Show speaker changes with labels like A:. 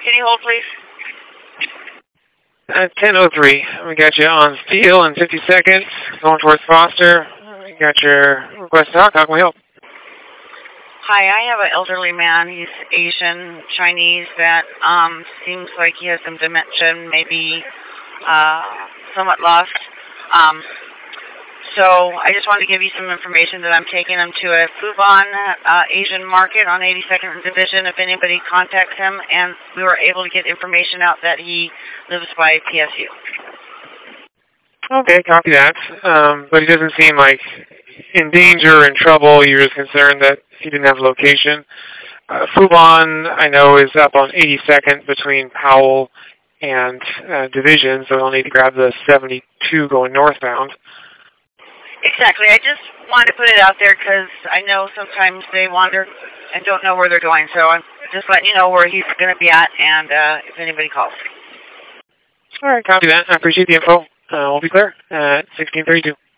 A: Can you hold, please?
B: 10:03. We got you on Steel in 50 seconds. Going towards Foster. We got your request to talk. How can we help?
A: Hi, I have an elderly man. He's Asian, Chinese, that seems like he has some dementia, maybe somewhat lost. So I just wanted to give you some information that I'm taking him to a Fubon Asian market on 82nd Division if anybody contacts him, and we were able to get information out that he lives by PSU.
B: Okay, copy that. But he doesn't seem like in danger or in trouble. You're just concerned that he didn't have a location. Fubon, I know, is up on 82nd between Powell and Division, so they'll need to grab the 72 going northbound.
A: Exactly. I just wanted to put it out there because I know sometimes they wander and don't know where they're going. So I'm just letting you know where he's going to be at and if anybody calls.
B: All right, copy that. I appreciate the info. We'll be clear at 16:32.